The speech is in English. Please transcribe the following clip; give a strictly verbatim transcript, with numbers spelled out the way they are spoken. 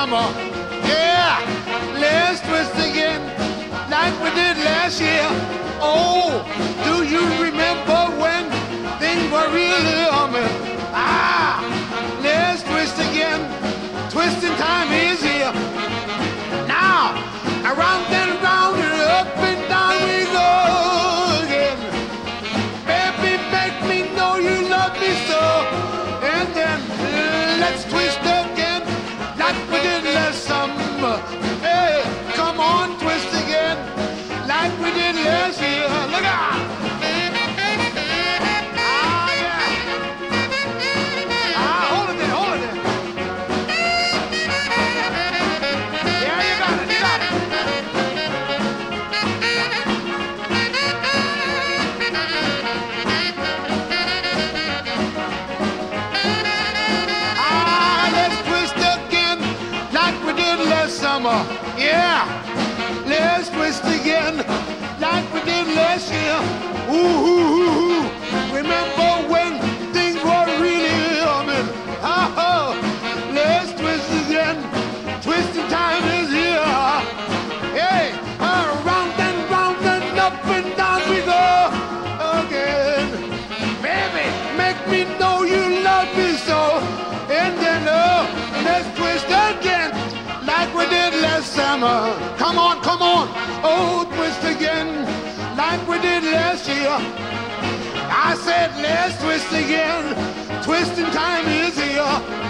summer. Yeah, let's twist again like we did last year. Oh, do you remember when things were really humming? Ah, let's twist again. Twisting time is here. Now, around and round and up and down we go again. Baby, make me know you love me so. And then uh, let's twist again like we did last summer. Hey, come on, twist again like we did last year. Look out! Ah, yeah. Ah, hold it there, hold it there. Yeah, you got it, you got it. Ah, let's twist again like we did last summer. Yeah, let's twist again like we did last year. Ooh, ooh, ooh, ooh. Remember when things were really humming? Oh, oh. Let's twist again. Twisting time is here. Hey, around and round and up and down we go again. Baby, make me know you love me so. And then, oh, let's twist again like we did last summer. Come on, come on. Oh, twist again like we did last year. I said, let's twist again. Twisting time is here.